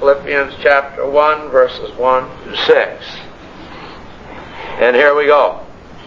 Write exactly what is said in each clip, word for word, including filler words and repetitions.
Philippians chapter one, verses one to six. And here we go.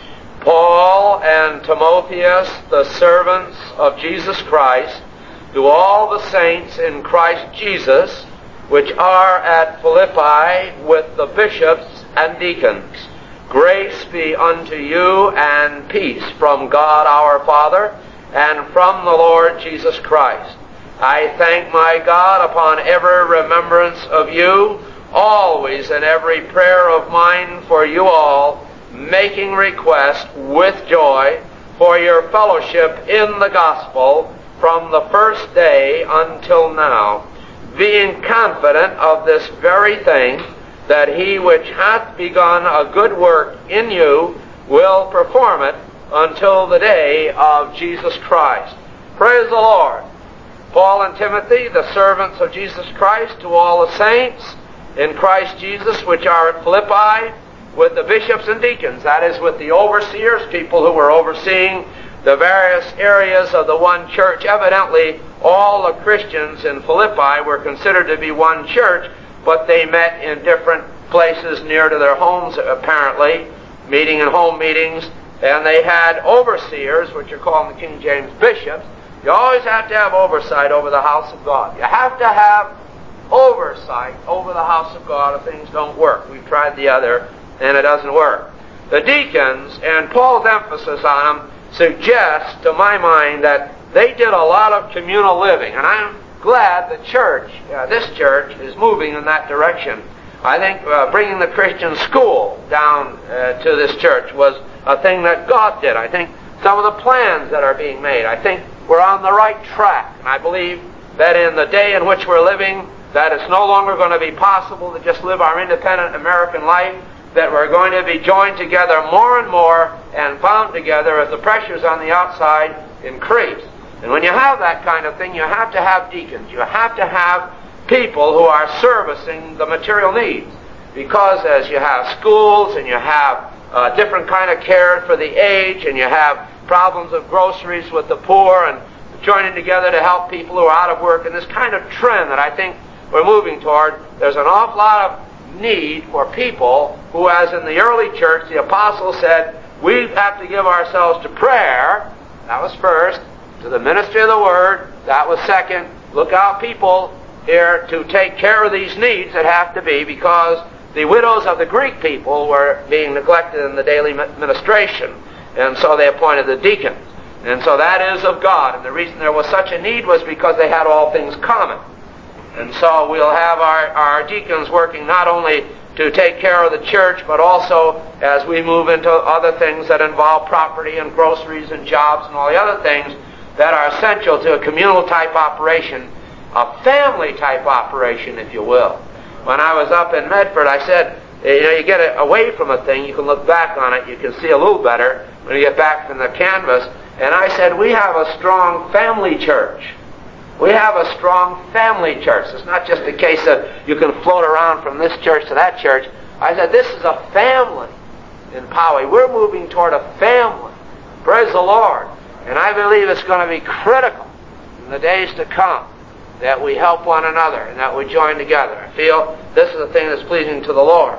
Paul and Timotheus, the servants of Jesus Christ, to all the saints in Christ Jesus, which are at Philippi, with the bishops and deacons. Grace be unto you and peace from God our Father and from the Lord Jesus Christ. I thank my God upon every remembrance of you, always in every prayer of mine for you all, making request with joy for your fellowship in the gospel from the first day until now, being confident of this very thing, that he which hath begun a good work in you will perform it until the day of Jesus Christ. Praise the Lord. Paul and Timothy, the servants of Jesus Christ, to all the saints in Christ Jesus, which are at Philippi, with the bishops and deacons, that is, with the overseers, people who were overseeing the various areas of the one church. Evidently, all the Christians in Philippi were considered to be one church, but they met in different places near to their homes, apparently, meeting in home meetings, and they had overseers, which are called in the King James bishops. You always have to have oversight over the house of God. You have to have oversight over the house of God if things don't work. We've tried the other, and it doesn't work. The deacons, and Paul's emphasis on them, suggests to my mind that they did a lot of communal living, and I'm glad the church, uh, this church, is moving in that direction. I think uh, bringing the Christian school down uh, to this church was a thing that God did. I think some of the plans that are being made, I think we're on the right track. And I believe that in the day in which we're living, that it's no longer going to be possible to just live our independent American life, that we're going to be joined together more and more and bound together as the pressures on the outside increase. And when you have that kind of thing, you have to have deacons. You have to have people who are servicing the material needs. Because as you have schools and you have uh, different kind of care for the aged, and you have problems of groceries with the poor, and joining together to help people who are out of work, and this kind of trend that I think we're moving toward, there's an awful lot of need for people who, as in the early church, the apostles said, we have to give ourselves to prayer. That was first. To the ministry of the Word, that was second. Look out, people here, to take care of these needs that have to be, because the widows of the Greek people were being neglected in the daily ministration, and so they appointed the deacons. And so that is of God, and the reason there was such a need was because they had all things common. And so we'll have our, our deacons working not only to take care of the church, but also as we move into other things that involve property and groceries and jobs and all the other things that are essential to a communal type operation, a family type operation, if you will. When I was up in Medford, I said, you know, you get away from a thing, you can look back on it, you can see a little better when you get back from the canvas. And I said, we have a strong family church. We have a strong family church. It's not just a case of you can float around from this church to that church. I said, this is a family in Poway. We're moving toward a family. Praise the Lord. And I believe it's going to be critical in the days to come that we help one another and that we join together. I feel this is the thing that's pleasing to the Lord.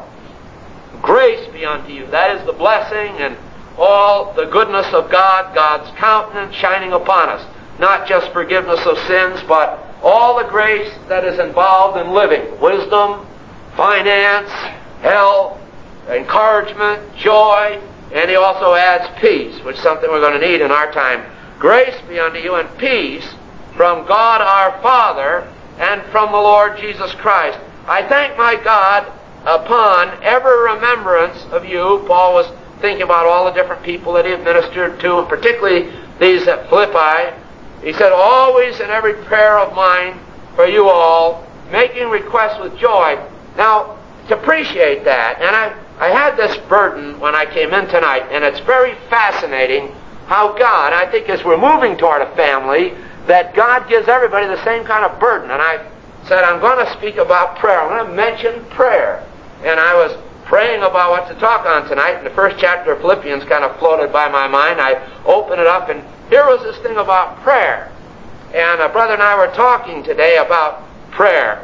Grace be unto you. That is the blessing and all the goodness of God, God's countenance shining upon us. Not just forgiveness of sins, but all the grace that is involved in living. Wisdom, finance, health, encouragement, joy, and he also adds peace, which is something we're going to need in our time. Grace be unto you and peace from God our Father and from the Lord Jesus Christ. I thank my God upon every remembrance of you. Paul was thinking about all the different people that he had ministered to, and particularly these at Philippi. He said, always in every prayer of mine for you all, making requests with joy. Now, to appreciate that, and I, I had this burden when I came in tonight, and it's very fascinating how God, I think as we're moving toward a family, that God gives everybody the same kind of burden. And I said, I'm going to speak about prayer. I'm going to mention prayer. And I was praying about what to talk on tonight, and the first chapter of Philippians kind of floated by my mind. I opened it up, and here was this thing about prayer. And a brother and I were talking today about prayer.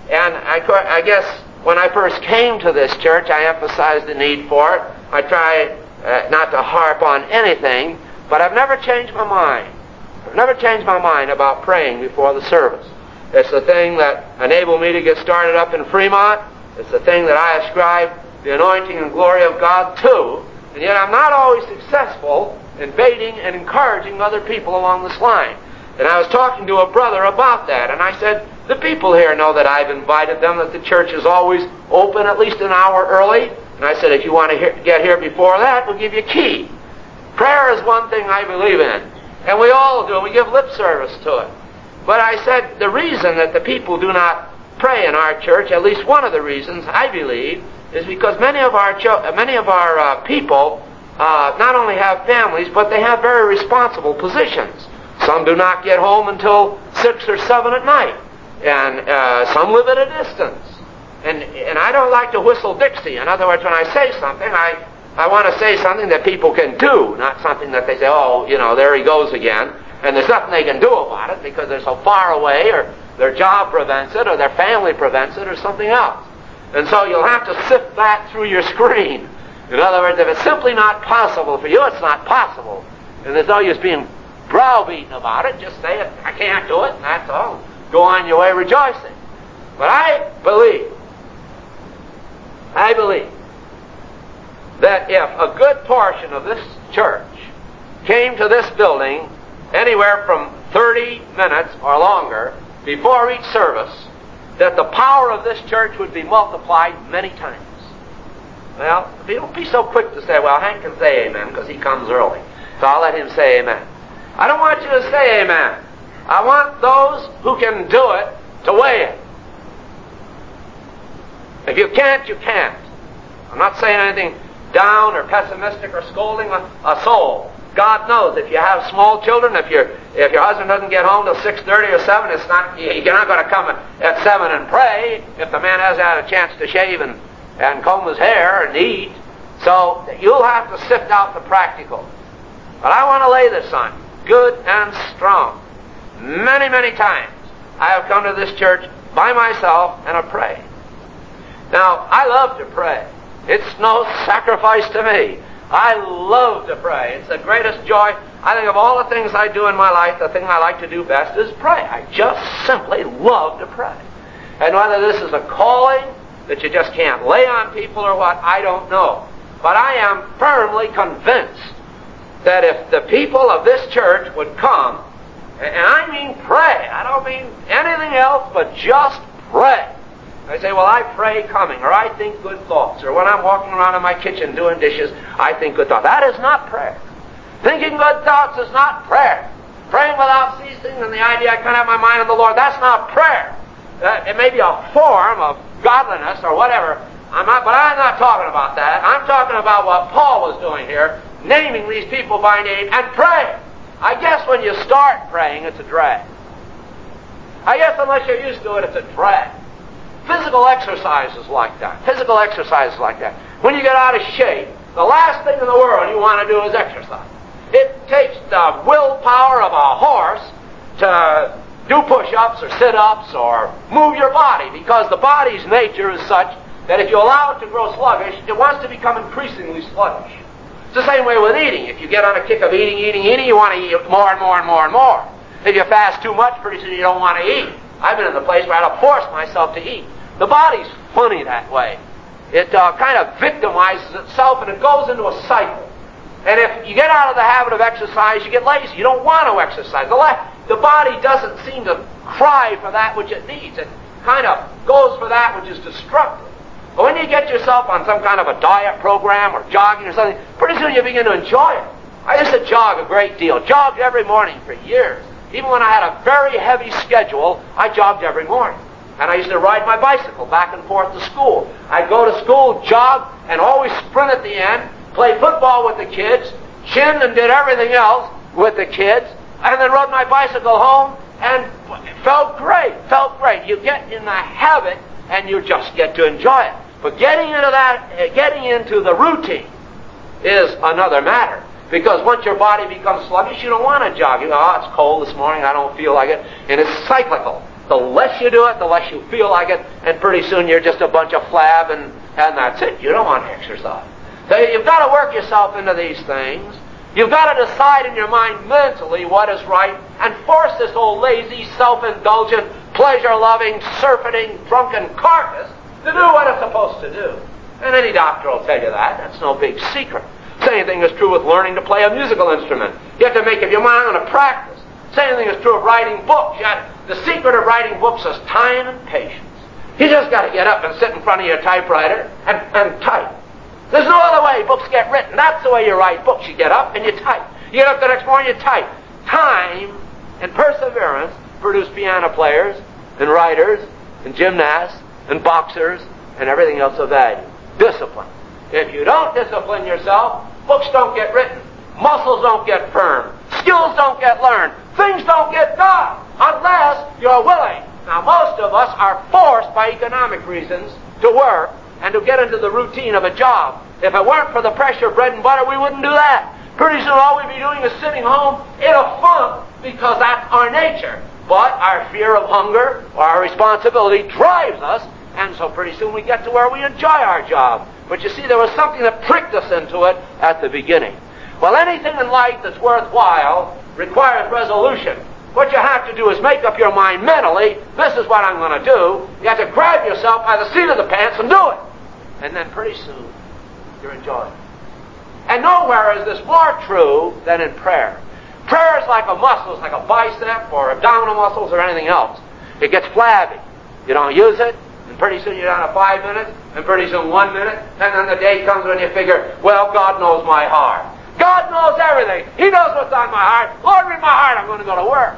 And I, I guess when I first came to this church, I emphasized the need for it. I try uh, not to harp on anything, but I've never changed my mind. I've never changed my mind about praying before the service. It's the thing that enabled me to get started up in Fremont. It's the thing that I ascribe the anointing and glory of God to. And yet I'm not always successful in baiting and encouraging other people along this line. And I was talking to a brother about that, and I said, the people here know that I've invited them, that the church is always open at least an hour early. And I said, if you want to hear, get here before that, we'll give you a key. Prayer is one thing I believe in, and we all do. We give lip service to it. But I said, the reason that the people do not pray in our church, at least one of the reasons, I believe, is because many of our cho- many of our uh, people uh, not only have families, but they have very responsible positions. Some do not get home until six or seven at night, and uh, some live at a distance. And and I don't like to whistle Dixie. In other words, when I say something, I I want to say something that people can do, not something that they say, oh, you know, there he goes again, and there's nothing they can do about it because they're so far away, or their job prevents it, or their family prevents it, or something else. And so you'll have to sift that through your screen. In other words, if it's simply not possible for you, it's not possible. And there's no use being browbeaten about it. Just say it, I can't do it, and that's all. Go on your way rejoicing. But I believe, I believe that if a good portion of this church came to this building anywhere from thirty minutes or longer before each service, that the power of this church would be multiplied many times. Well, don't be so quick to say, well, Hank can say amen because he comes early, so I'll let him say amen. I don't want you to say amen. I want those who can do it to weigh it. If you can't, you can't. I'm not saying anything down or pessimistic or scolding a, a soul. God knows if you have small children, if your if your husband doesn't get home till six thirty or seven, it's not you're not going to come at seven and pray if the man hasn't had a chance to shave and, and comb his hair and eat. So you'll have to sift out the practical. But I want to lay this on good and strong. Many, many times I have come to this church by myself and have prayed. Now, I love to pray. It's no sacrifice to me. I love to pray. It's the greatest joy. I think of all the things I do in my life, the thing I like to do best is pray. I just simply love to pray. And whether this is a calling that you just can't lay on people or what, I don't know. But I am firmly convinced that if the people of this church would come, and I mean pray, I don't mean anything else but just pray. I say, well, I pray coming, or I think good thoughts, or when I'm walking around in my kitchen doing dishes, I think good thoughts. That is not prayer. Thinking good thoughts is not prayer. Praying without ceasing and the idea I can't have my mind on the Lord, that's not prayer. Uh, it may be a form of godliness or whatever, I'm not, but I'm not talking about that. I'm talking about what Paul was doing here, naming these people by name and praying. I guess when you start praying, it's a drag. I guess unless you're used to it, it's a drag. Physical exercise is like that. Physical exercise is like that. When you get out of shape, the last thing in the world you want to do is exercise. It takes the willpower of a horse to do push-ups or sit-ups or move your body, because the body's nature is such that if you allow it to grow sluggish, it wants to become increasingly sluggish. It's the same way with eating. If you get on a kick of eating, eating, eating, you want to eat more and more and more and more. If you fast too much, pretty soon you don't want to eat. I've been in the place where I had to force myself to eat. The body's funny that way. It uh, kind of victimizes itself, and it goes into a cycle. And if you get out of the habit of exercise, you get lazy. You don't want to exercise. The, la- the body doesn't seem to cry for that which it needs. It kind of goes for that which is destructive. But when you get yourself on some kind of a diet program or jogging or something, pretty soon you begin to enjoy it. I used to jog a great deal. Jogged every morning for years. Even when I had a very heavy schedule, I jogged every morning. And I used to ride my bicycle back and forth to school. I'd go to school, jog, and always sprint at the end, play football with the kids, chin and did everything else with the kids, and then rode my bicycle home, and felt great, felt great. You get in the habit, and you just get to enjoy it. But getting into that, uh, getting into the routine is another matter. Because once your body becomes sluggish, you don't want to jog. You know, oh, it's cold this morning, I don't feel like it. And it's cyclical. The less you do it, the less you feel like it, and pretty soon you're just a bunch of flab, and, and that's it. You don't want to exercise. So you've got to work yourself into these things. You've got to decide in your mind mentally what is right, and force this old lazy, self-indulgent, pleasure-loving, surfeiting, drunken carcass to do what it's supposed to do. And any doctor will tell you that. That's no big secret. Same thing is true with learning to play a musical instrument. You have to make up your mind on a practice. Same thing is true of writing books. You have, the secret of writing books is time and patience. You just got to get up and sit in front of your typewriter and, and type. There's no other way books get written. That's the way you write books. You get up and you type. You get up the next morning, you type. Time and perseverance produce piano players and writers and gymnasts and boxers and everything else of value. Discipline. If you don't discipline yourself, books don't get written. Muscles don't get firm. Skills don't get learned. Things don't get done unless you're willing. Now, most of us are forced by economic reasons to work and to get into the routine of a job. If it weren't for the pressure of bread and butter, we wouldn't do that. Pretty soon all we'd be doing is sitting home in a funk because that's our nature. But our fear of hunger or our responsibility drives us, and so pretty soon we get to where we enjoy our job. But you see, there was something that pricked us into it at the beginning. Well, anything in life that's worthwhile requires resolution. What you have to do is make up your mind mentally, this is what I'm going to do. You have to grab yourself by the seat of the pants and do it. And then pretty soon, you're enjoying it. And nowhere is this more true than in prayer. Prayer is like a muscle, it's like a bicep or abdominal muscles or anything else. It gets flabby. You don't use it, and pretty soon you're down to five minutes, and pretty soon one minute, and then the day comes when you figure, well, God knows my heart. God knows everything. He knows what's on my heart. Lord, read my heart. I'm going to go to work.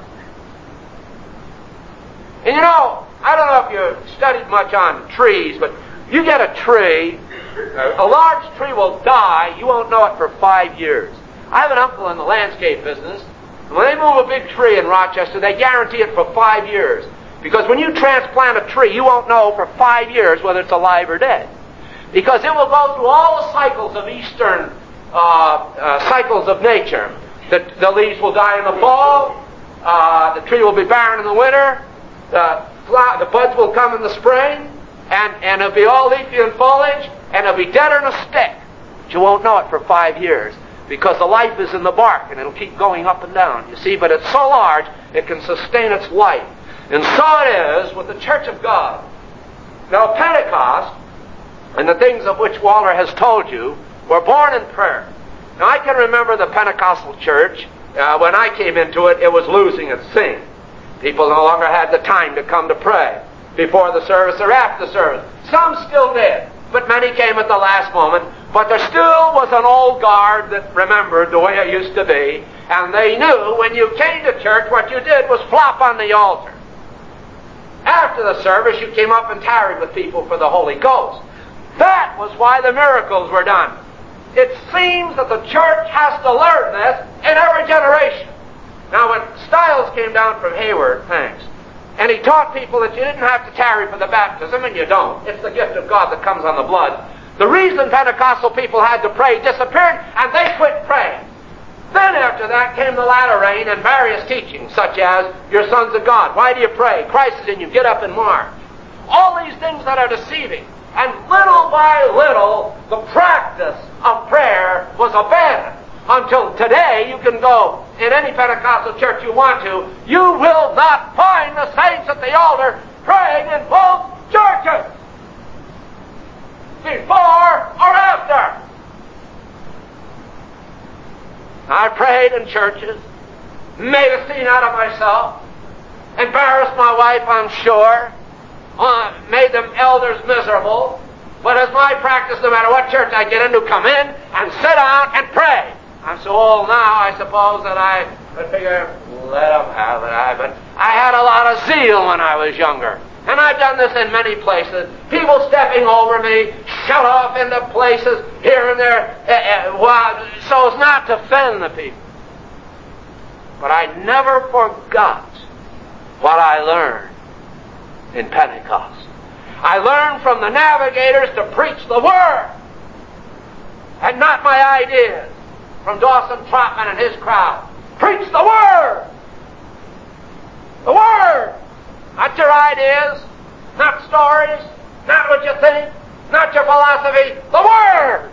And you know, I don't know if you've studied much on trees, but you get a tree, a large tree will die, you won't know it for five years. I have an uncle in the landscape business, and when they move a big tree in Rochester, they guarantee it for five years. Because when you transplant a tree, you won't know for five years whether it's alive or dead. Because it will go through all the cycles of eastern uh, uh, cycles of nature. The, the leaves will die in the fall, uh, the tree will be barren in the winter, the, flower, the buds will come in the spring, and, and it'll be all leafy and foliage, and it'll be deader than a stick. But you won't know it for five years. Because the life is in the bark, and it'll keep going up and down, you see. But it's so large, it can sustain its life. And so it is with the Church of God. Now, Pentecost, and the things of which Walter has told you, were born in prayer. Now, I can remember the Pentecostal church, uh, when I came into it, it was losing its sing. People no longer had the time to come to pray before the service or after the service. Some still did, but many came at the last moment. But there still was an old guard that remembered the way it used to be, and they knew when you came to church, what you did was flop on the altar. After the service, you came up and tarried with people for the Holy Ghost. That was why the miracles were done. It seems that the church has to learn this in every generation. Now, when Stiles came down from Hayward, thanks, and he taught people that you didn't have to tarry for the baptism, and you don't. It's the gift of God that comes on the blood. The reason Pentecostal people had to pray disappeared, and they quit praying. Then after that came the latter rain and various teachings, such as, you're sons of God. Why do you pray? Christ is in you. Get up and march. All these things that are deceiving. And little by little, the practice of prayer was abandoned. Until today, you can go in any Pentecostal church you want to, you will not find the saints at the altar praying in both churches, before or after. I prayed in churches, made a scene out of myself, embarrassed my wife, I'm sure, uh, made them elders miserable, but as my practice, no matter what church I get into, come in and sit down and pray. I'm so old now, I suppose, that I would figure, let them have it. I, but I had a lot of zeal when I was younger. And I've done this in many places. People stepping over me, shut off into places here and there, uh, uh, well, so as not to offend the people. But I never forgot what I learned in Pentecost. I learned from the navigators to preach the Word, and not my ideas. From Dawson Trotman and his crowd. Preach the Word! The Word! Not your ideas, not stories, not what you think, not your philosophy, the Word.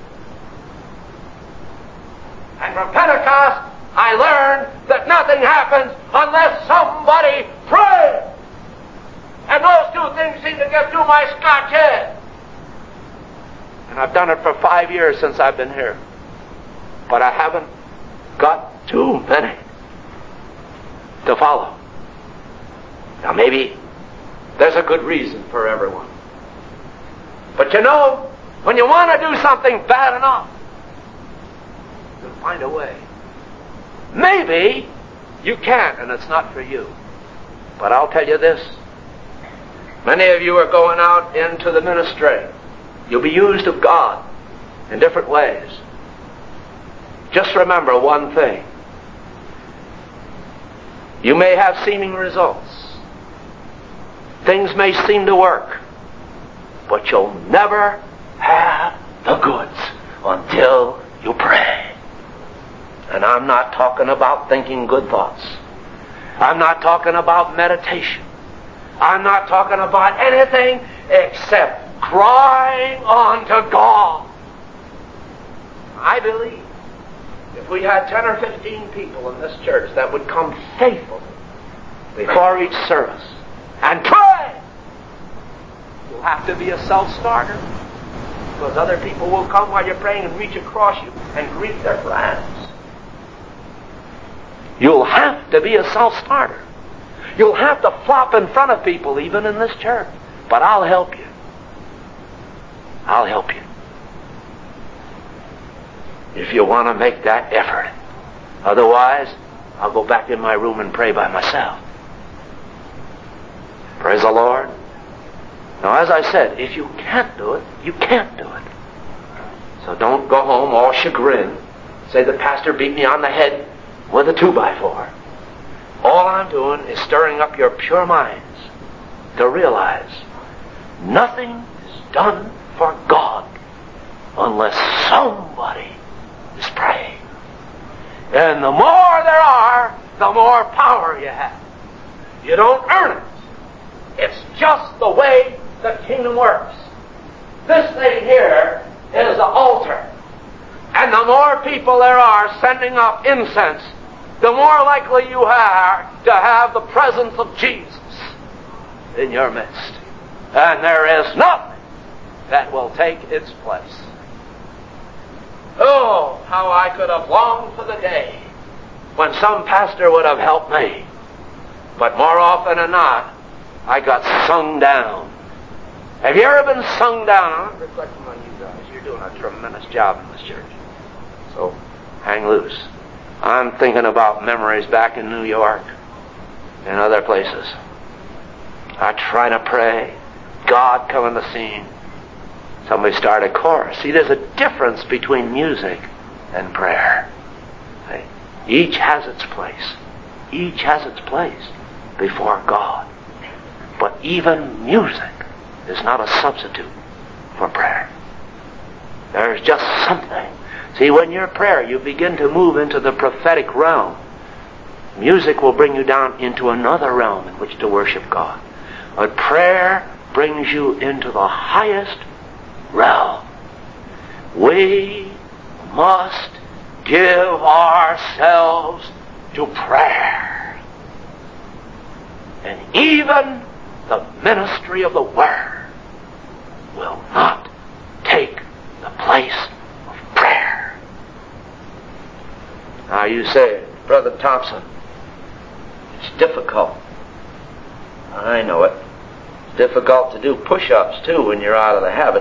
And from Pentecost, I learned that nothing happens unless somebody prays. And those two things seem to get through my Scotch head. And I've done it for five years since I've been here. But I haven't got too many to follow. Now maybe there's a good reason for everyone. But you know, when you want to do something bad enough, you'll find a way. Maybe you can't, and it's not for you. But I'll tell you this. Many of you are going out into the ministry. You'll be used of God in different ways. Just remember one thing. You may have seeming results. Things may seem to work. But you'll never have the goods until you pray. And I'm not talking about thinking good thoughts. I'm not talking about meditation. I'm not talking about anything except crying unto God. I believe if we had ten or fifteen people in this church that would come faithfully before each service and pray, you'll have to be a self-starter, because other people will come while you're praying and reach across you and greet their friends. You'll have to be a self-starter. You'll have to flop in front of people even in this church. But I'll help you. I'll help you. If you want to make that effort. Otherwise, I'll go back in my room and pray by myself. Praise the Lord. Now, as I said, if you can't do it, you can't do it. So don't go home all chagrined. Say the pastor beat me on the head with a two by four. All I'm doing is stirring up your pure minds to realize nothing is done for God unless somebody is praying. And the more there are, the more power you have. You don't earn it. It's just the way the kingdom works. This thing here is the altar. And the more people there are sending up incense, the more likely you are to have the presence of Jesus in your midst. And there is nothing that will take its place. Oh, how I could have longed for the day when some pastor would have helped me. But more often than not, I got sung down. Have you ever been sung down? I'm reflecting on you guys. You're doing a tremendous job in this church. So, hang loose. I'm thinking about memories back in New York and other places. I try to pray. God come in the scene. Somebody start a chorus. See, there's a difference between music and prayer. See? Each has its place. Each has its place before God. But even music is not a substitute for prayer. There's just something. See, when you're prayer, you begin to move into the prophetic realm. Music will bring you down into another realm in which to worship God. But prayer brings you into the highest realm. We must give ourselves to prayer. And even the ministry of the Word will not take the place of prayer. Now you say, Brother Thompson, it's difficult. I know it. It's difficult to do push-ups, too, when you're out of the habit.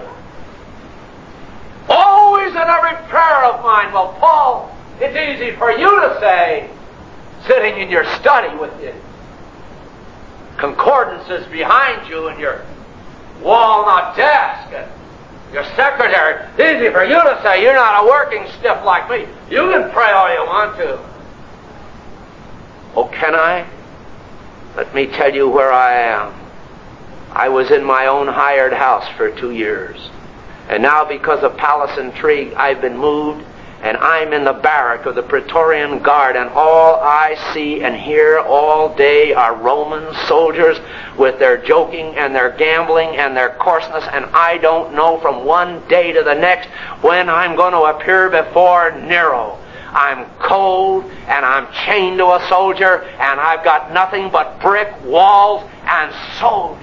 Always in every prayer of mine, well, Paul, it's easy for you to say, sitting in your study with you. Concordances behind you and your walnut desk and your secretary. It's easy for you to say you're not a working stiff like me. You can pray all you want to. Oh, can I? Let me tell you where I am. I was in my own hired house for two years. And now because of Palace Intrigue, I've been moved and I'm in the barrack of the Praetorian Guard, and all I see and hear all day are Roman soldiers with their joking and their gambling and their coarseness, and I don't know from one day to the next when I'm going to appear before Nero. I'm cold, and I'm chained to a soldier, and I've got nothing but brick walls and soldiers.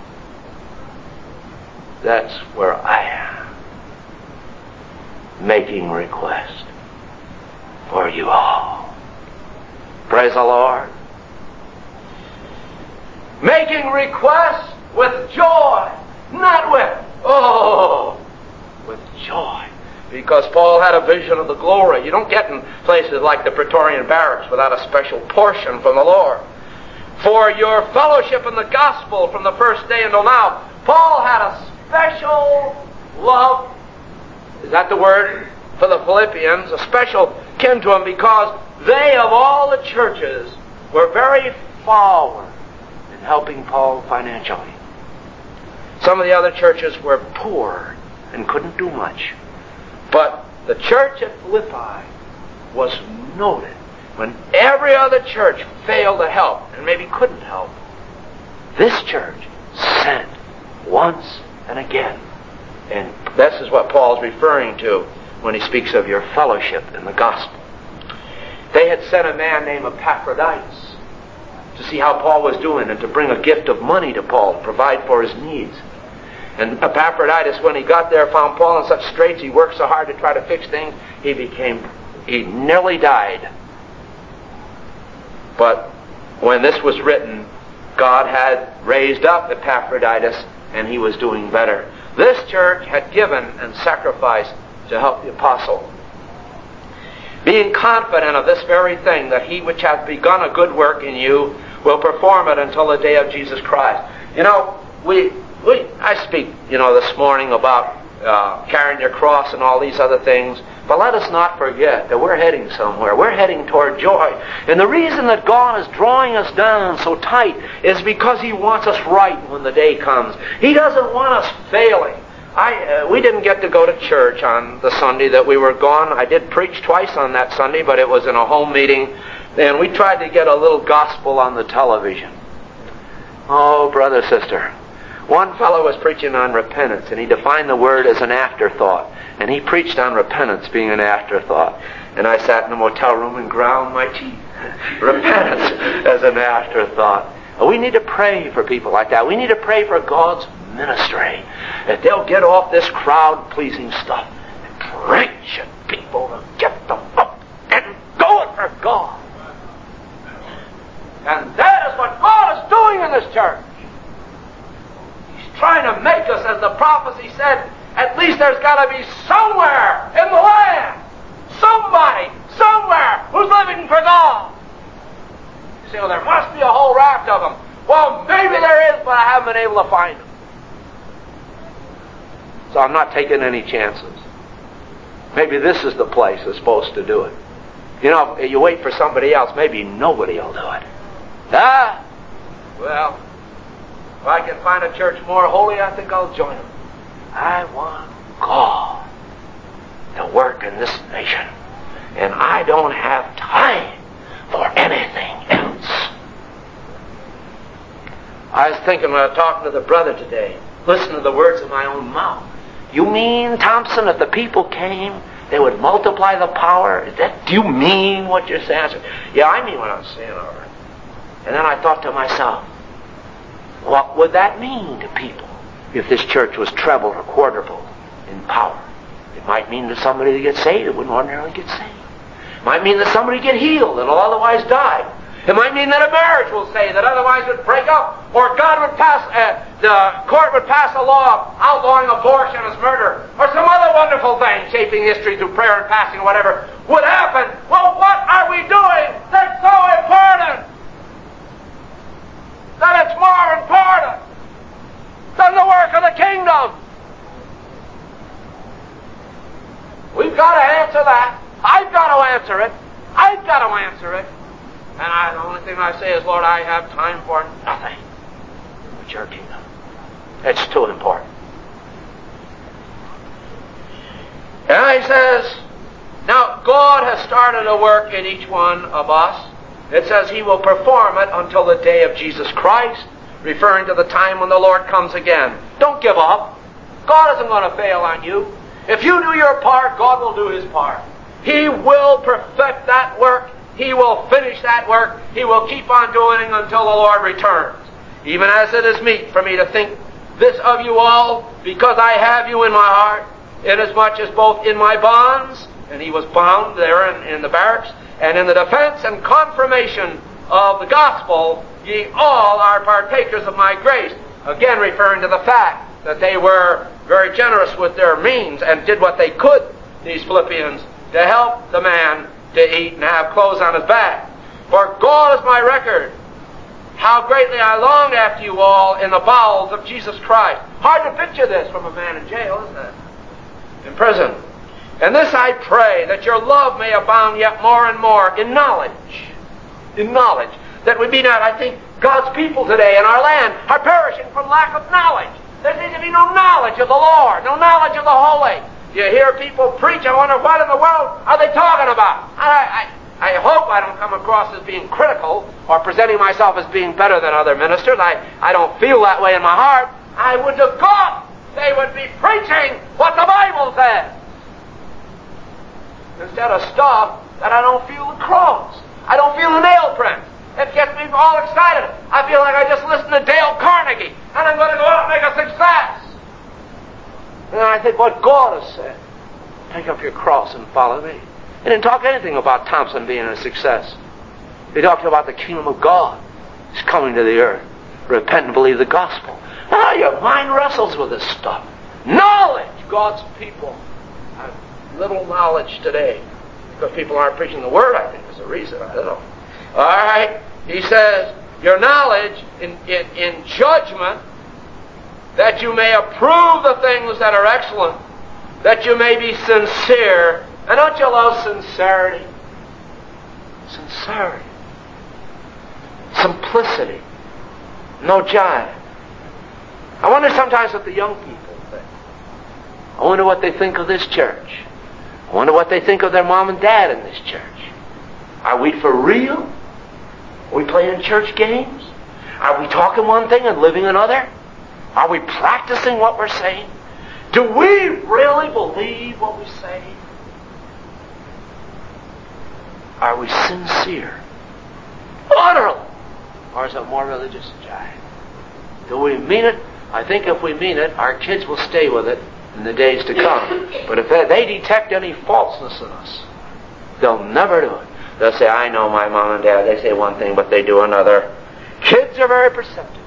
That's where I am, making request for you all. Praise the Lord. Making request with joy, not with, oh, with joy. Because Paul had a vision of the glory. You don't get in places like the Praetorian Barracks without a special portion from the Lord. For your fellowship in the gospel from the first day until now, Paul had a special love, is that the word, for the Philippians, a special kin to them, because they, of all the churches, were very forward in helping Paul financially. Some of the other churches were poor and couldn't do much. But the church at Philippi was noted. When every other church failed to help, and maybe couldn't help, this church sent once and again. And this is what Paul's referring to when he speaks of your fellowship in the gospel. They had sent a man named Epaphroditus to see how Paul was doing and to bring a gift of money to Paul to provide for his needs. And Epaphroditus, when he got there, found Paul in such straits, he worked so hard to try to fix things, he became, he nearly died. But when this was written, God had raised up Epaphroditus, and he was doing better. This church had given and sacrificed to help the apostle, being confident of this very thing, that he which hath begun a good work in you will perform it until the day of Jesus Christ. You know, we... We, I speak, you know, this morning about uh, carrying your cross and all these other things, but let us not forget that we're heading somewhere. We're heading toward joy. And the reason that God is drawing us down so tight is because He wants us right when the day comes. He doesn't want us failing. I, uh, we didn't get to go to church on the Sunday that we were gone. I did preach twice on that Sunday, but it was in a home meeting, and we tried to get a little gospel on the television. Oh, brother, sister. One fellow was preaching on repentance, and he defined the word as an afterthought. And he preached on repentance being an afterthought. And I sat in the motel room and ground my teeth. Repentance as an afterthought. We need to pray for people like that. We need to pray for God's ministry, that they'll get off this crowd-pleasing stuff and preach at people to get them up and going for God. And that is what God is doing in this church. Trying to make us, as the prophecy said, at least there's got to be somewhere in the land, somebody, somewhere, who's living for God. You say, well, there must be a whole raft of them. Well, maybe there is, but I haven't been able to find them. So I'm not taking any chances. Maybe this is the place that's supposed to do it. You know, if you wait for somebody else, maybe nobody will do it. Ah, well... If I can find a church more holy, I think I'll join them. I want God to work in this nation. And I don't have time for anything else. I was thinking when I was talking to the brother today, listen to the words of my own mouth. You mean, Thompson, if the people came, they would multiply the power? Is that, do you mean what you're saying? I said, yeah, I mean what I'm saying, all right. And then I thought to myself, what would that mean to people if this church was trebled or quadrupled in power? It might mean that somebody would get saved that wouldn't ordinarily get saved. It might mean that somebody would get healed and will otherwise die. It might mean that a marriage will say that otherwise would break up, or God would pass, uh, the court would pass a law outlawing abortion as murder, or some other wonderful thing, shaping history through prayer and fasting, or whatever would happen. Well, what are we doing that's so important? That it's more important than the work of the kingdom. We've got to answer that. I've got to answer it. I've got to answer it. And I, the only thing I say is, Lord, I have time for nothing but your kingdom. It's too important. And he says, Now, God has started a work in each one of us. It says He will perform it until the day of Jesus Christ, referring to the time when the Lord comes again. Don't give up. God isn't going to fail on you. If you do your part, God will do His part. He will perfect that work. He will finish that work. He will keep on doing it until the Lord returns. Even as it is meet for me to think this of you all, because I have you in my heart, inasmuch as both in my bonds, and he was bound there in, in the barracks, and in the defense and confirmation of the gospel, ye all are partakers of my grace. Again referring to the fact that they were very generous with their means and did what they could, these Philippians, to help the man to eat and have clothes on his back. For God is my record, how greatly I long after you all in the bowels of Jesus Christ. Hard to picture this from a man in jail, isn't it? In prison. And this I pray, that your love may abound yet more and more in knowledge. In knowledge. That we be not, I think, God's people today in our land are perishing from lack of knowledge. There seems to be no knowledge of the Lord, no knowledge of the Holy. You hear people preach, I wonder what in the world are they talking about? I, I, I hope I don't come across as being critical or presenting myself as being better than other ministers. I, I don't feel that way in my heart. I would to God they would be preaching what the Bible says, instead of stuff that I don't feel the cross. I don't feel the nail print. It gets me all excited. I feel like I just listened to Dale Carnegie, and I'm going to go out and make a success. And I think what God has said, take up your cross and follow me. He didn't talk anything about Thompson being a success. He talked about the kingdom of God is coming to the earth. Repent and believe the gospel. Now your mind wrestles with this stuff. Knowledge! God's people have little knowledge today because people aren't preaching the word, I think is the reason. I don't know. All right. He says, your knowledge in, in, in judgment, that you may approve the things that are excellent, that you may be sincere. And don't you love sincerity? Sincerity. Simplicity. No jive. I wonder sometimes what the young people think. I wonder what they think of this church. I wonder what they think of their mom and dad in this church. Are we for real? Are we playing church games? Are we talking one thing and living another? Are we practicing what we're saying? Do we really believe what we say? Are we sincere? Utterly. Or is it more religious jive? Do we mean it? I think if we mean it, our kids will stay with it in the days to come. But if they detect any falseness in us, they'll never do it. They'll say, I know my mom and dad, they say one thing, but they do another. Kids are very perceptive.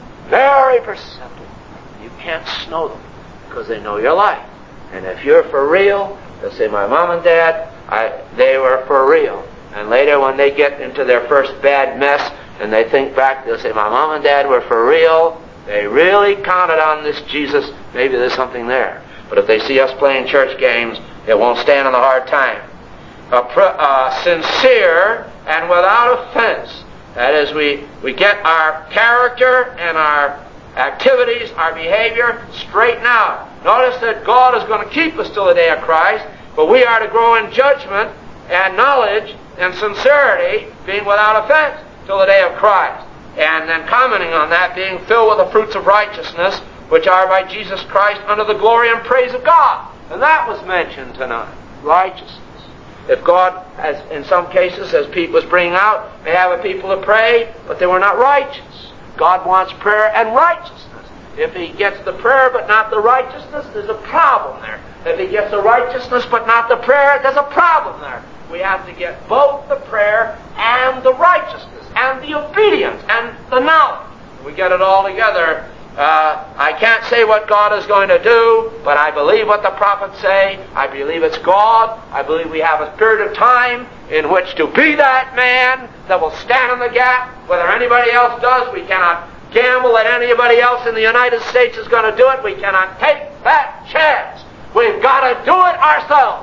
Very perceptive. You can't snow them because they know your life. And if you're for real, they'll say, my mom and dad, I, they were for real. And later when they get into their first bad mess and they think back, they'll say, my mom and dad were for real. They really counted on this Jesus. Maybe there's something there. But if they see us playing church games, it won't stand on the hard time. Uh, pr- uh, sincere and without offense. That is, we, we get our character and our activities, our behavior straightened out. Notice that God is going to keep us till the day of Christ, but we are to grow in judgment and knowledge and sincerity, being without offense till the day of Christ. And then commenting on that, being filled with the fruits of righteousness, which are by Jesus Christ unto the glory and praise of God. And that was mentioned tonight. Righteousness. If God, as in some cases, as Pete was bringing out, may have a people to pray, but they were not righteous. God wants prayer and righteousness. If He gets the prayer but not the righteousness, there's a problem there. If He gets the righteousness but not the prayer, there's a problem there. We have to get both the prayer and the righteousness and the obedience and the knowledge. We get it all together. Uh, I can't say what God is going to do, but I believe what the prophets say. I believe it's God. I believe we have a period of time in which to be that man that will stand in the gap. Whether anybody else does, we cannot gamble that anybody else in the United States is going to do it. We cannot take that chance. We've got to do it ourselves.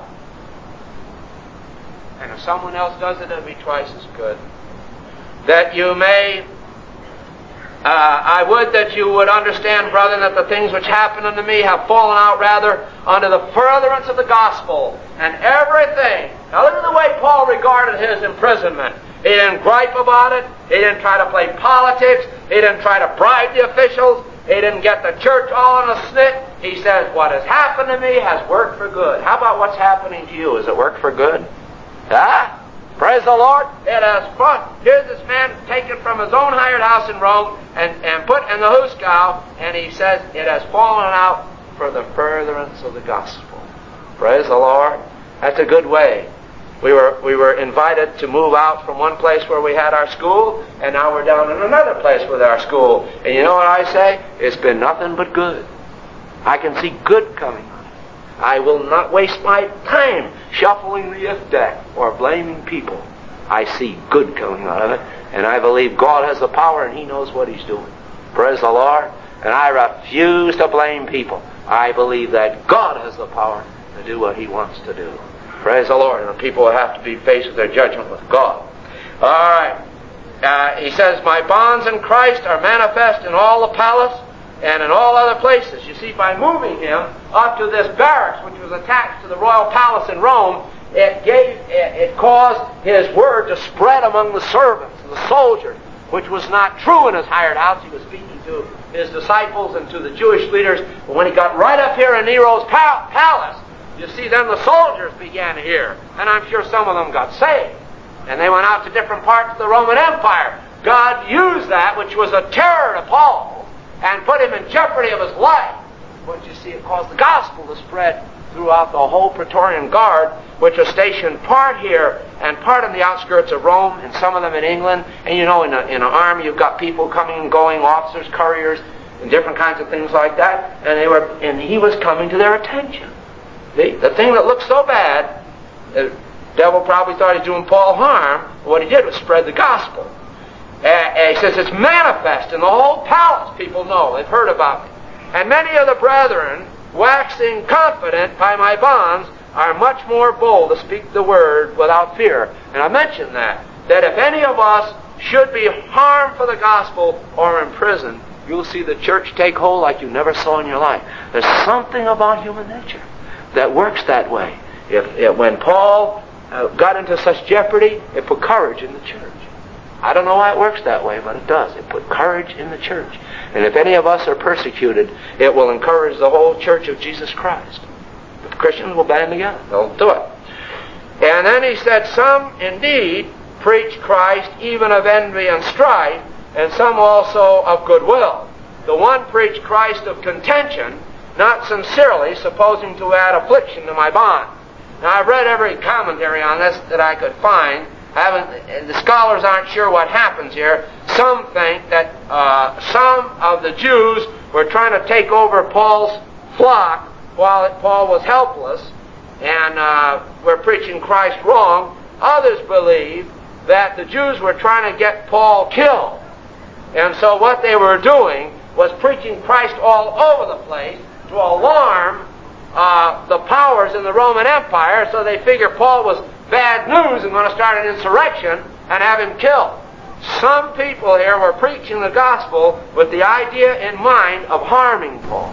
And if someone else does it, it'll be twice as good. That you may Uh, I would that you would understand, brethren, that the things which happened unto me have fallen out rather unto the furtherance of the gospel, and everything. Now look at the way Paul regarded his imprisonment. He didn't gripe about it. He didn't try to play politics. He didn't try to bribe the officials. He didn't get the church all in a snit. He says, what has happened to me has worked for good. How about what's happening to you? Has it worked for good? Ah? Praise the Lord. It has fun. Here's this man taken from his own hired house in Rome and, and put in the hoosegow, and he says it has fallen out for the furtherance of the gospel. Praise the Lord. That's a good way. We were we were invited to move out from one place where we had our school, and now we're down in another place with our school. And you know what I say? It's been nothing but good. I can see good coming. I will not waste my time shuffling the if deck or blaming people. I see good coming out of it, and I believe God has the power and He knows what He's doing. Praise the Lord. And I refuse to blame people. I believe that God has the power to do what He wants to do. Praise the Lord. And people will have to be faced with their judgment with God. All right. Uh, he says, my bonds in Christ are manifest in all the palace and in all other places. You see, by moving him up to this barracks, which was attached to the royal palace in Rome, it gave, it, it caused his word to spread among the servants and the soldiers, which was not true in his hired house. He was speaking to his disciples and to the Jewish leaders. But when he got right up here in Nero's pal- palace, you see, then the soldiers began to hear, and I'm sure some of them got saved. And they went out to different parts of the Roman Empire. God used that, which was a terror to Paul, and put him in jeopardy of his life. But you see, it caused the gospel to spread throughout the whole Praetorian Guard, which was stationed part here and part on the outskirts of Rome, and some of them in England. And you know, in, a, in an army, you've got people coming and going, officers, couriers, and different kinds of things like that. And they were, and he was coming to their attention. The, the thing that looked so bad, the devil probably thought he was doing Paul harm. What he did was spread the gospel. Uh, he says it's manifest in the whole palace. People know. They've heard about me. And many of the brethren, waxing confident by my bonds, are much more bold to speak the word without fear. And I mentioned that, that if any of us should be harmed for the gospel or in prison, you'll see the church take hold like you never saw in your life. There's something about human nature that works that way. If, if when Paul uh, got into such jeopardy, it put courage in the church. I don't know why it works that way, but it does. It put courage in the church. And if any of us are persecuted, it will encourage the whole church of Jesus Christ. The Christians will band together. They'll do it. And then he said, some indeed preach Christ even of envy and strife, and some also of goodwill. The one preached Christ of contention, not sincerely, supposing to add affliction to my bond. Now, I've read every commentary on this that I could find. I haven't, the scholars aren't sure what happens here. Some think that uh, some of the Jews were trying to take over Paul's flock while Paul was helpless, and uh, were preaching Christ wrong. Others believe that the Jews were trying to get Paul killed. And so what they were doing was preaching Christ all over the place to alarm uh, the powers in the Roman Empire, so they figured Paul was bad news and going to start an insurrection and have him killed. Some people here were preaching the gospel with the idea in mind of harming Paul.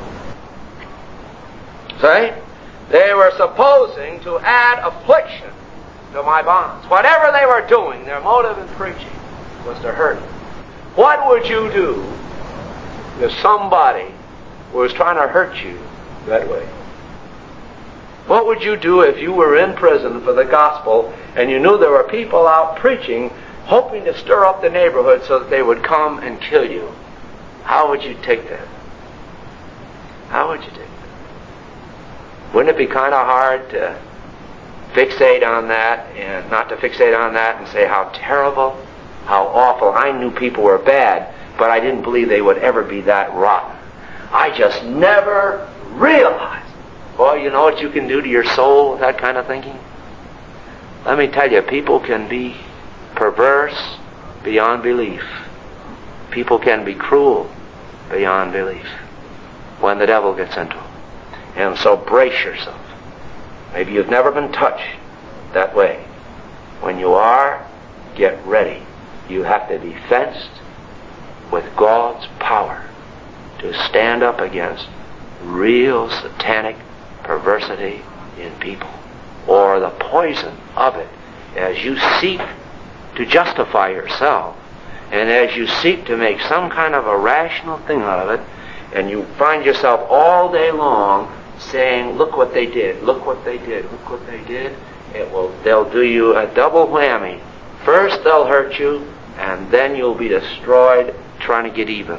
See? They were supposing to add affliction to my bonds. Whatever they were doing, their motive in preaching was to hurt him. What would you do if somebody was trying to hurt you that way? What would you do if you were in prison for the gospel and you knew there were people out preaching, hoping to stir up the neighborhood so that they would come and kill you? How would you take that? How would you take that? Wouldn't it be kind of hard to fixate on that and not to fixate on that and say how terrible, how awful? I knew people were bad, but I didn't believe they would ever be that rotten. I just never realized. Well, you know what you can do to your soul with that kind of thinking? Let me tell you, people can be perverse beyond belief. People can be cruel beyond belief when the devil gets into them. And so brace yourself. Maybe you've never been touched that way. When you are, get ready. You have to be fenced with God's power to stand up against real satanic perversity in people, or the poison of it as you seek to justify yourself, and as you seek to make some kind of a rational thing out of it, and you find yourself all day long saying, look what they did, look what they did, look what they did, it will, they'll do you a double whammy. First they'll hurt you, and then you'll be destroyed trying to get even.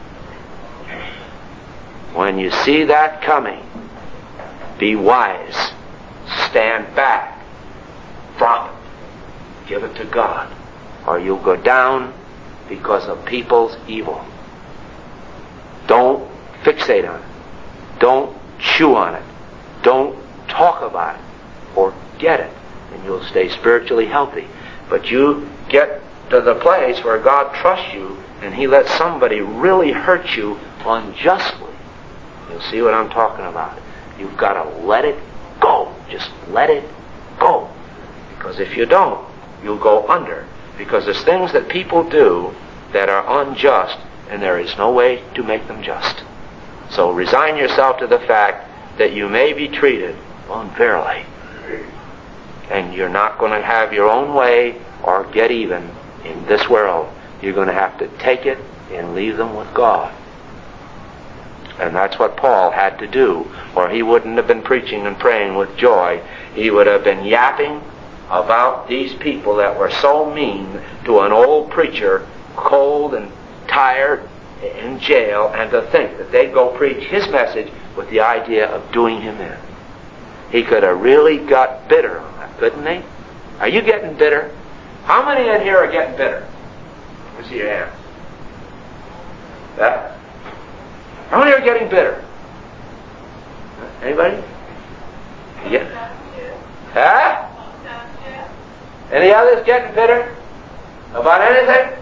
When you see that coming, be wise. Stand back from it. Give it to God, or you'll go down because of people's evil. Don't fixate on it. Don't chew on it. Don't talk about it. Forget it, and you'll stay spiritually healthy. But you get to the place where God trusts you, and He lets somebody really hurt you unjustly. You'll see what I'm talking about. You've got to let it go. Just let it go. Because if you don't, you'll go under. Because there's things that people do that are unjust, and there is no way to make them just. So resign yourself to the fact that you may be treated unfairly. And you're not going to have your own way or get even in this world. You're going to have to take it and leave them with God. And that's what Paul had to do, or he wouldn't have been preaching and praying with joy. He would have been yapping about these people that were so mean to an old preacher, cold and tired, in jail, and to think that they'd go preach his message with the idea of doing him in. He could have really got bitter on that, couldn't he? Are you getting bitter? How many in here are getting bitter? Let me see your hands. Yeah? How many are getting bitter? Anybody? Yeah. Huh? Any others getting bitter about anything?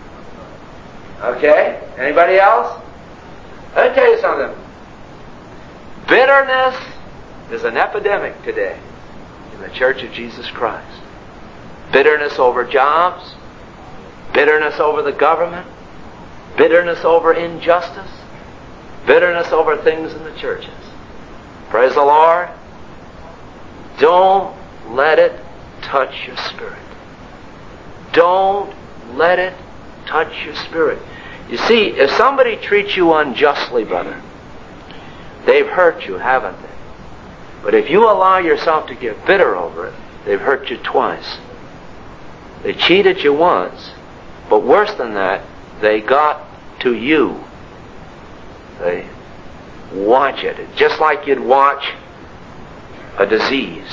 Okay. Anybody else? Let me tell you something. Bitterness is an epidemic today in the Church of Jesus Christ. Bitterness over jobs, bitterness over the government, bitterness over injustice, bitterness over things in the churches. Praise the Lord. Don't let it touch your spirit. Don't let it touch your spirit. You see, if somebody treats you unjustly, brother, they've hurt you, haven't they? But if you allow yourself to get bitter over it, they've hurt you twice. They cheated you once, but worse than that, they got to you. They watch it. It's just like you'd watch a disease.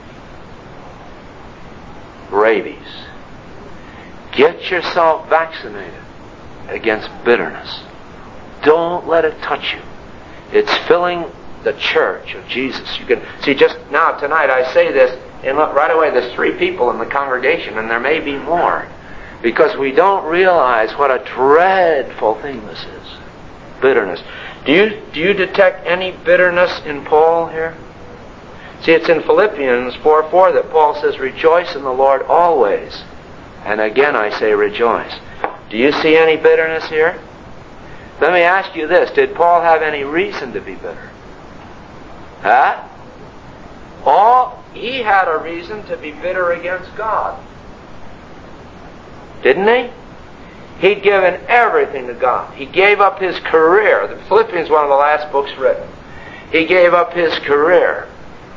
Rabies. Get yourself vaccinated against bitterness. Don't let it touch you. It's filling the church of Jesus. You can see just now tonight I say this, and look, right away there's three people in the congregation, and there may be more, because we don't realize what a dreadful thing this is. Bitterness. Do you do you detect any bitterness in Paul here? See, it's in Philippians four four that Paul says, "Rejoice in the Lord always." And again I say rejoice. Do you see any bitterness here? Let me ask you this. Did Paul have any reason to be bitter? Huh? All, he had a reason to be bitter against God. Didn't he? He'd given everything to God. He gave up his career. The Philippians is one of the last books written. He gave up his career.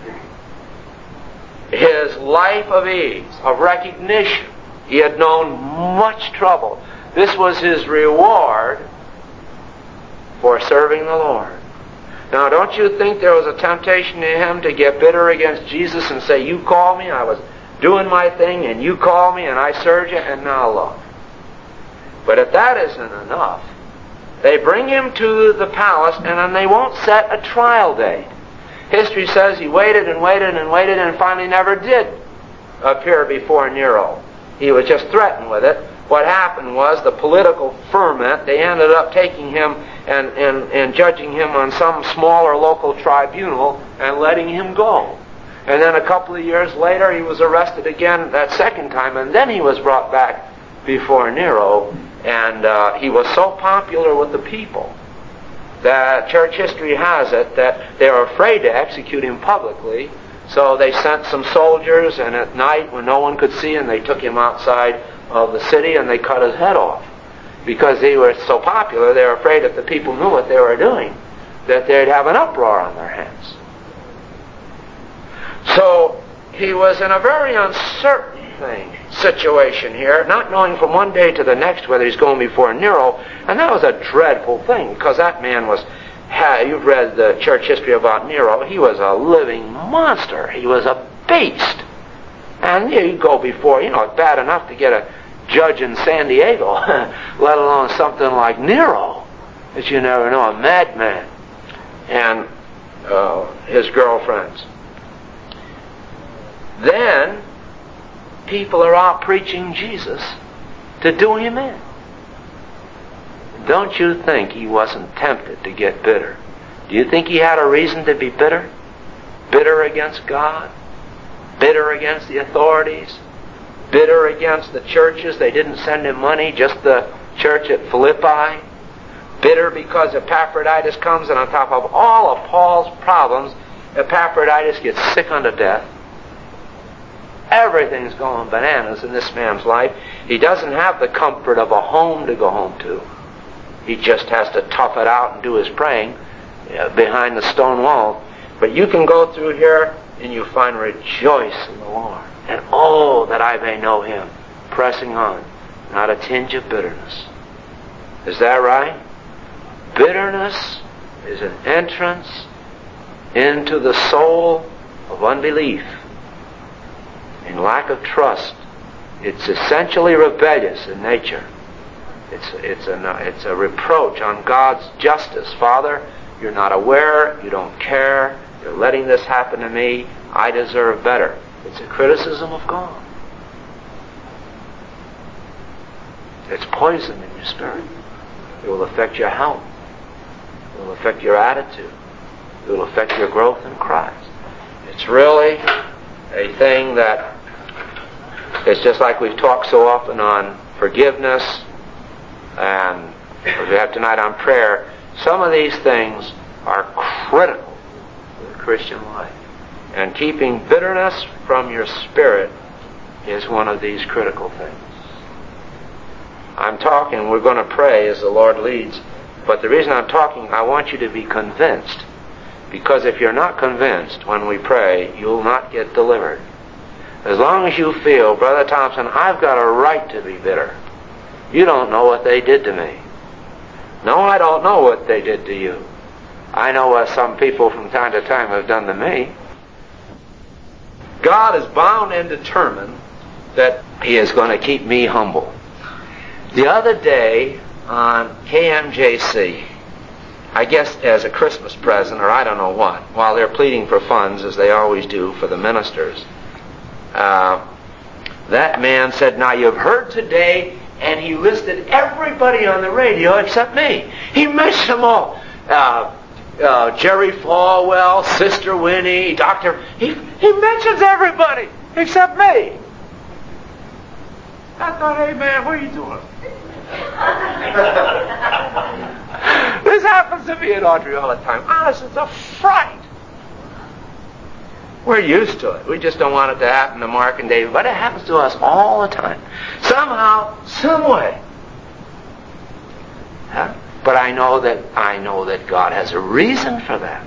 His life of ease, of recognition. He had known much trouble. This was his reward for serving the Lord. Now, don't you think there was a temptation in him to get bitter against Jesus and say, you called me, I was doing my thing, and you called me, and I served you, and now look. But if that isn't enough, they bring him to the palace, and then they won't set a trial date. History says he waited and waited and waited and finally never did appear before Nero. He was just threatened with it. What happened was the political ferment, they ended up taking him and, and, and judging him on some smaller local tribunal and letting him go. And then a couple of years later he was arrested again that second time, and then he was brought back before Nero, And uh, he was so popular with the people that church history has it that they were afraid to execute him publicly. So they sent some soldiers, and at night when no one could see him, they took him outside of the city and they cut his head off. Because he was so popular, they were afraid if the people knew what they were doing, that they'd have an uproar on their hands. So he was in a very uncertain thing, situation here, not knowing from one day to the next whether he's going before Nero. And that was a dreadful thing, because that man was, you've read the church history about Nero, he was a living monster. He was a beast. And you go before, you know, it's bad enough to get a judge in San Diego, let alone something like Nero, that you never know, a madman, and uh, his girlfriends. Then people are out preaching Jesus to do him in. Don't you think he wasn't tempted to get bitter? Do you think he had a reason to be bitter? Bitter against God? Bitter against the authorities? Bitter against the churches? They didn't send him money, just the church at Philippi. Bitter because Epaphroditus comes, and on top of all of Paul's problems, Epaphroditus gets sick unto death. Everything's going bananas in this man's life. He doesn't have the comfort of a home to go home to. He just has to tough it out and do his praying uh, behind the stone wall. But you can go through here and you find rejoice in the Lord. And oh, that I may know him, pressing on, not a tinge of bitterness. Is that right? Bitterness is an entrance into the soul of unbelief and lack of trust. It's essentially rebellious in nature. It's it's a it's a reproach on God's justice. Father, you're not aware, you don't care, you're letting this happen to me, I deserve better. It's a criticism of God. It's poison in your spirit. It will affect your health. It will affect your attitude. It will affect your growth in Christ. It's really a thing that it's just like we've talked so often on forgiveness, and as we have tonight on prayer. Some of these things are critical to the Christian life. And keeping bitterness from your spirit is one of these critical things. I'm talking, we're going to pray as the Lord leads, but the reason I'm talking, I want you to be convinced. Because if you're not convinced when we pray, you'll not get delivered. As long as you feel, Brother Thompson, I've got a right to be bitter. You don't know what they did to me. No, I don't know what they did to you. I know what some people from time to time have done to me. God is bound and determined that He is going to keep me humble. The other day on K M J C, I guess as a Christmas present, or I don't know what, while they're pleading for funds, as they always do for the ministers, uh, that man said, now you've heard today, and he listed everybody on the radio except me. He mentioned them all. Uh, uh, Jerry Falwell, Sister Winnie, Doctor He, he mentions everybody except me. I thought, hey man, what are you doing? This happens to me at Audrey all the time. Honest, it's a fright. We're used to it. We just don't want it to happen to Mark and David, but it happens to us all the time. Somehow, some way. Huh? But I know that I know that God has a reason for that.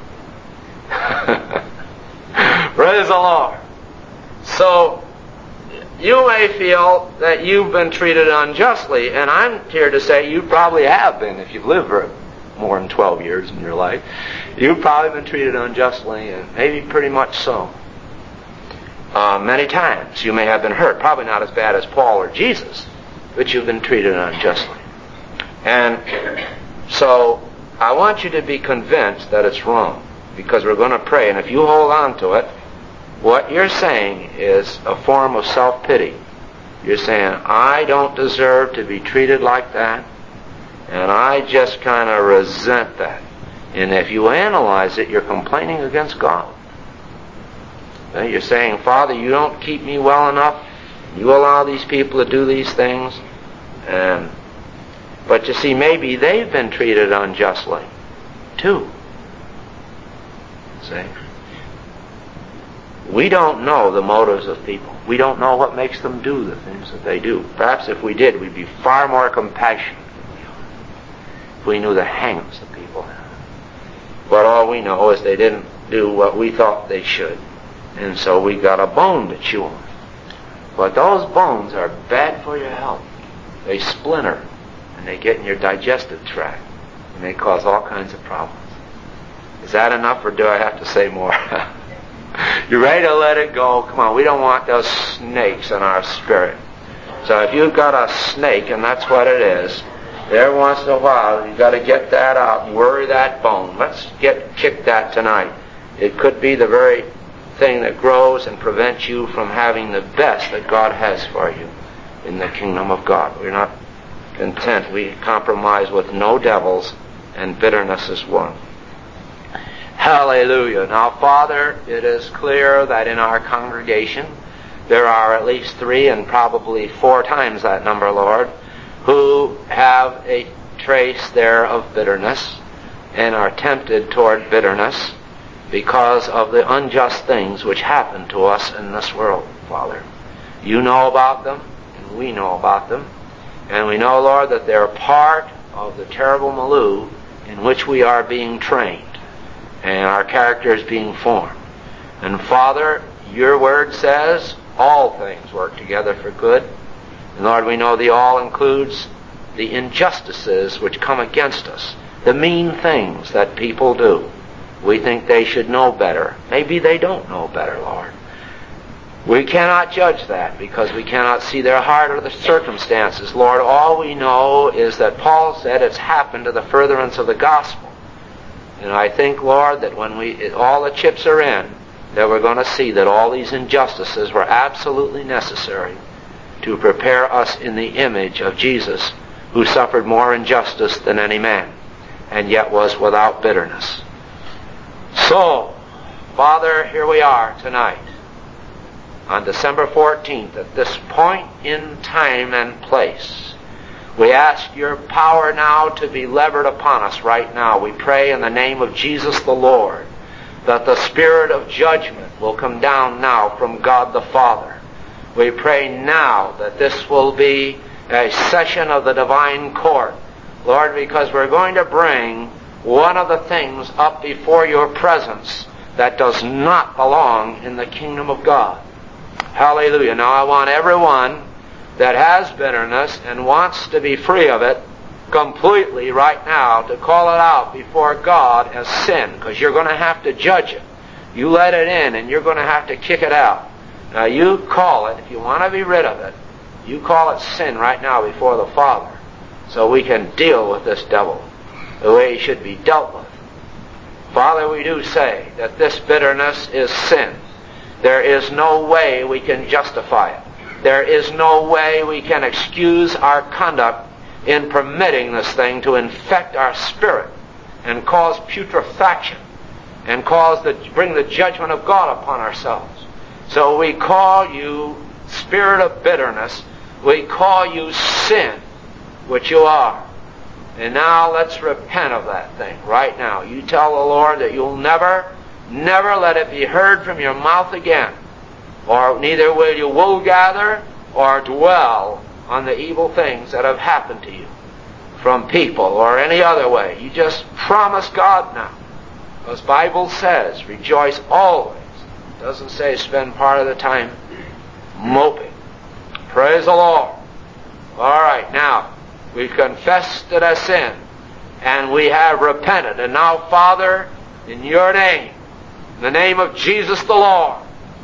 Praise the Lord. So you may feel that you've been treated unjustly, and I'm here to say you probably have been if you've lived for more than twelve years in your life. You've probably been treated unjustly, and maybe pretty much so. Uh, many times you may have been hurt, probably not as bad as Paul or Jesus, but you've been treated unjustly. And so I want you to be convinced that it's wrong, because we're going to pray, and if you hold on to it, what you're saying is a form of self-pity. You're saying, I don't deserve to be treated like that, and I just kind of resent that. And if you analyze it, you're complaining against God. You're saying, Father, you don't keep me well enough. You allow these people to do these things, and But you see, maybe they've been treated unjustly, too. See? We don't know the motives of people. We don't know what makes them do the things that they do. Perhaps if we did, we'd be far more compassionate if we knew the hang-ups that people have. But all we know is they didn't do what we thought they should. And so we got a bone to chew on. But those bones are bad for your health. They splinter, and they get in your digestive tract, and they cause all kinds of problems. Is that enough, or do I have to say more? You ready to let it go? Come on, we don't want those snakes in our spirit. So if you've got a snake, and that's what it is, every once in a while you've got to get that out and worry that bone. Let's get kick that tonight. It could be the very thing that grows and prevents you from having the best that God has for you in the kingdom of God. We're not content. We compromise with no devils, and bitterness is one. Hallelujah. Now, Father, it is clear that in our congregation there are at least three and probably four times that number, Lord, who have a trace there of bitterness and are tempted toward bitterness because of the unjust things which happen to us in this world, Father. You know about them, and we know about them. And we know, Lord, that they're part of the terrible milieu in which we are being trained and our character is being formed. And Father, your word says all things work together for good. And Lord, we know the all includes the injustices which come against us, the mean things that people do. We think they should know better. Maybe they don't know better, Lord. We cannot judge that because we cannot see their heart or the circumstances. Lord, all we know is that Paul said it's happened to the furtherance of the gospel. And I think, Lord, that when we all the chips are in, that we're going to see that all these injustices were absolutely necessary to prepare us in the image of Jesus, who suffered more injustice than any man, and yet was without bitterness. So, Father, here we are tonight, on December fourteenth, at this point in time and place. We ask your power now to be levered upon us right now. We pray in the name of Jesus the Lord that the spirit of judgment will come down now from God the Father. We pray now that this will be a session of the divine court, Lord, because we're going to bring one of the things up before your presence that does not belong in the kingdom of God. Hallelujah. Now I want everyone that has bitterness and wants to be free of it completely right now to call it out before God as sin, because you're going to have to judge it. You let it in and you're going to have to kick it out. Now you call it, if you want to be rid of it, you call it sin right now before the Father, so we can deal with this devil the way he should be dealt with. Father, we do say that this bitterness is sin. There is no way we can justify it. There is no way we can excuse our conduct in permitting this thing to infect our spirit and cause putrefaction and cause the, bring the judgment of God upon ourselves. So we call you spirit of bitterness. We call you sin, which you are. And now let's repent of that thing right now. You tell the Lord that you'll never, never let it be heard from your mouth again. Or neither will you wool gather or dwell on the evil things that have happened to you from people or any other way. You just promise God now. Because the Bible says, rejoice always. It doesn't say spend part of the time moping. Praise the Lord. All right, now, we've confessed it as sin, and we have repented. And now, Father, in your name, in the name of Jesus the Lord,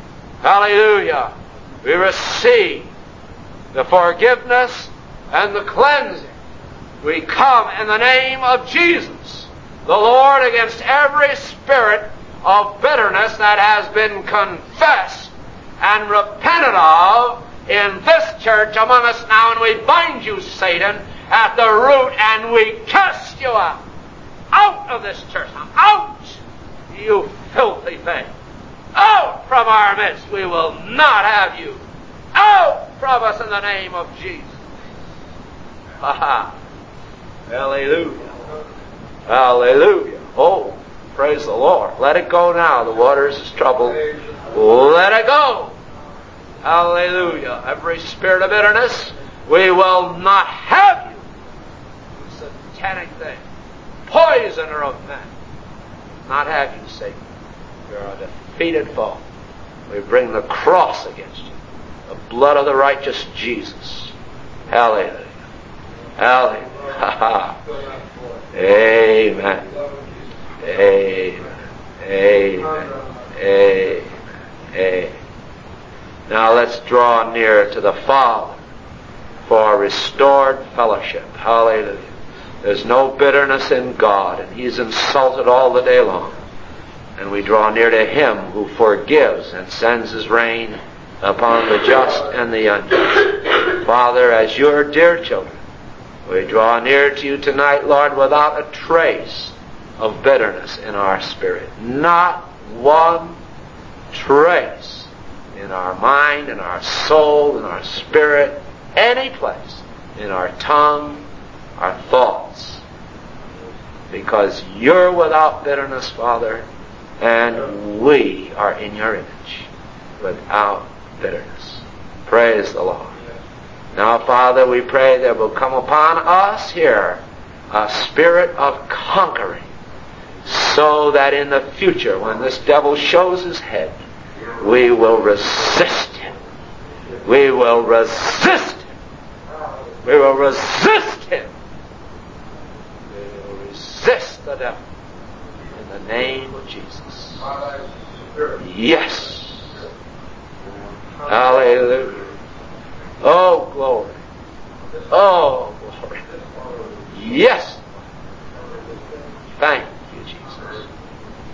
hallelujah, we receive the forgiveness and the cleansing. We come in the name of Jesus, the Lord, against every spirit of bitterness that has been confessed and repented of in this church among us now, and we bind you, Satan, at the root, and we cast you out. Out of this church now. Out, you filthy thing. Out from our midst. We will not have you. Out from us in the name of Jesus. Ha ha. Hallelujah. Hallelujah. Oh, praise the Lord. Let it go now. The waters is troubled. Let it go. Hallelujah. Every spirit of bitterness, we will not have you. Satanic thing. Poisoner of men. Not have you, Satan. You're a defeated foe. We bring the cross against you. The blood of the righteous Jesus. Hallelujah. Hallelujah. Amen. Amen. Amen. Amen. Amen. Now let's draw near to the Father for restored fellowship. Hallelujah. There's no bitterness in God, and He's insulted all the day long. And we draw near to Him who forgives and sends His rain upon the just and the unjust. Father, as your dear children, we draw near to you tonight, Lord, without a trace of bitterness in our spirit. Not one trace in our mind, in our soul, in our spirit, any place in our tongue, our thoughts. Because you're without bitterness, Father, and we are in your image without bitterness. Praise the Lord. Now, Father, we pray there will come upon us here a spirit of conquering, so that in the future, when this devil shows his head, we will resist him. We will resist him. We will resist him. We will resist the devil in the name of Jesus. Yes. Hallelujah. Oh, glory. Oh, glory. Yes. Thank you.